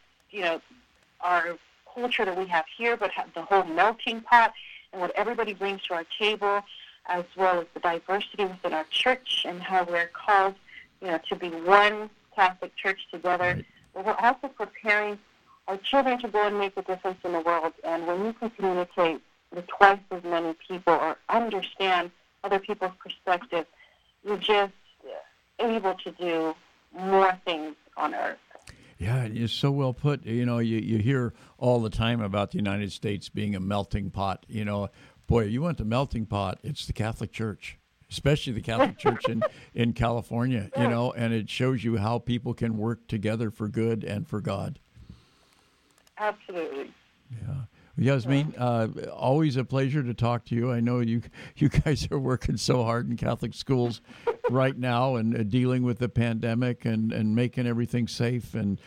our culture that we have here, but have the whole melting pot and what everybody brings to our table, as well as the diversity within our church and how we're called, to be one Catholic church together. Right. But we're also preparing our children to go and make a difference in the world. And when you can communicate with twice as many people or understand other people's perspective, you're just able to do more things on earth. Yeah, it's so well put. You hear all the time about the United States being a melting pot. Boy, you want the melting pot, it's the Catholic Church, especially the Catholic Church in California, and it shows you how people can work together for good and for God. Absolutely. Yeah. Yasmin, always a pleasure to talk to you. I know you guys are working so hard in Catholic schools right now and dealing with the pandemic and making everything safe, and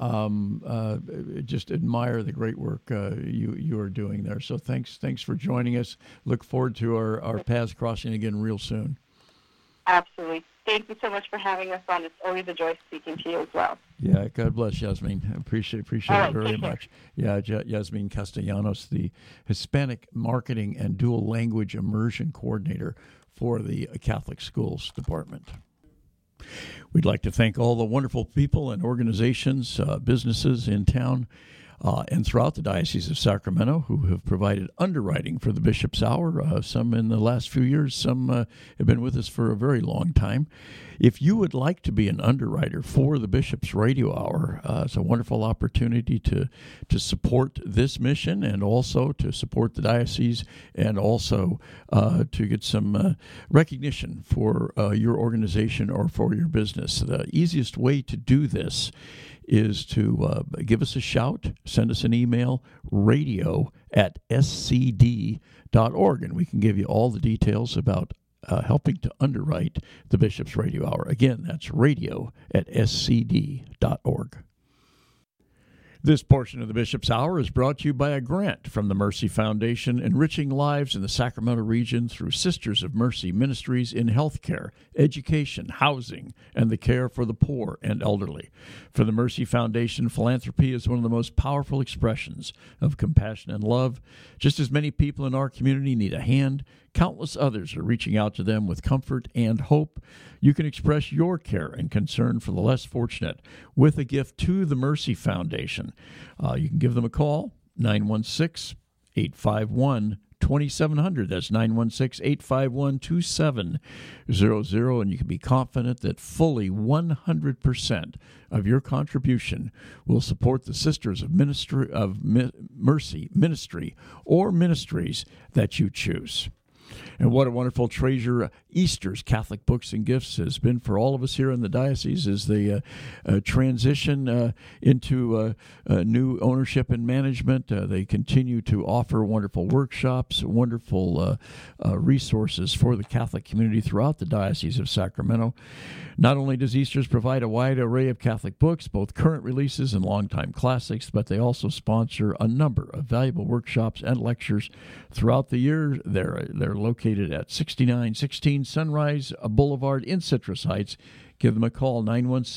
just admire the great work you are doing there. So thanks for joining us. Look forward to our paths crossing again real soon. Absolutely. Thank you so much for having us on. It's always a joy speaking to you as well. Yeah, God bless, Yasmin. I appreciate right, it very much. Yeah, Yasmin Castellanos, the Hispanic Marketing and Dual Language Immersion Coordinator for the Catholic Schools Department. We'd like to thank all the wonderful people and organizations, businesses in town and throughout the Diocese of Sacramento who have provided underwriting for the Bishop's Hour, some in the last few years, some have been with us for a very long time. If you would like to be an underwriter for the Bishop's Radio Hour, it's a wonderful opportunity to support this mission and also to support the diocese and also to get some recognition for your organization or for your business. The easiest way to do this is to give us a shout, send us an email, radio@scd.org, and we can give you all the details about helping to underwrite the Bishop's Radio Hour. Again, that's radio@scd.org. This portion of the Bishop's Hour is brought to you by a grant from the Mercy Foundation, enriching lives in the Sacramento region through Sisters of Mercy ministries in healthcare, education, housing, and the care for the poor and elderly. For the Mercy Foundation, philanthropy is one of the most powerful expressions of compassion and love. Just as many people in our community need a hand, countless others are reaching out to them with comfort and hope. You can express your care and concern for the less fortunate with a gift to the Mercy Foundation. You can give them a call, 916-851-2700. That's 916-851-2700. And you can be confident that fully 100% of your contribution will support the Sisters of Mercy ministry or ministries that you choose. And what a wonderful treasure Easter's Catholic Books and Gifts has been for all of us here in the diocese as they transition into new ownership and management. They continue to offer wonderful workshops, wonderful resources for the Catholic community throughout the Diocese of Sacramento. Not only does Easter's provide a wide array of Catholic books, both current releases and longtime classics, but they also sponsor a number of valuable workshops and lectures throughout the year. They're located at 6916 Sunrise Boulevard in Citrus Heights. Give them a call,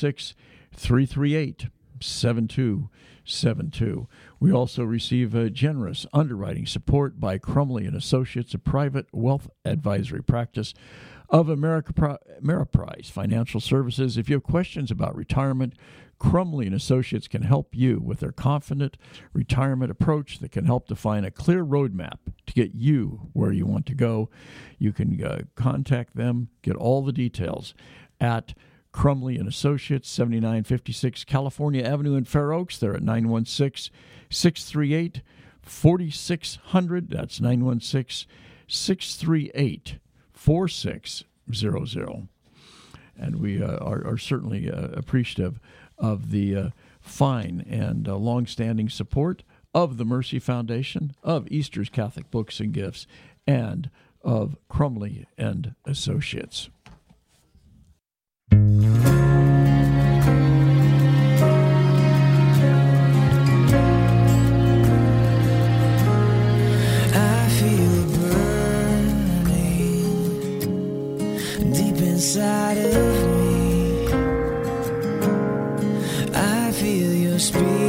916-338-7272. We also receive generous underwriting support by Crumley & Associates, a private wealth advisory practice of Ameriprise Financial Services. If you have questions about retirement, Crumley & Associates can help you with their confident retirement approach that can help define a clear roadmap to get you where you want to go. You can contact them, get all the details at Crumley & Associates, 7956 California Avenue in Fair Oaks. They're at 916-638-4600. That's 916-638-4600. And we are certainly appreciative of the fine and long-standing support of the Mercy Foundation, of Easter's Catholic Books and Gifts, and of Crumley and Associates. I feel burning deep inside of me. I feel your spirit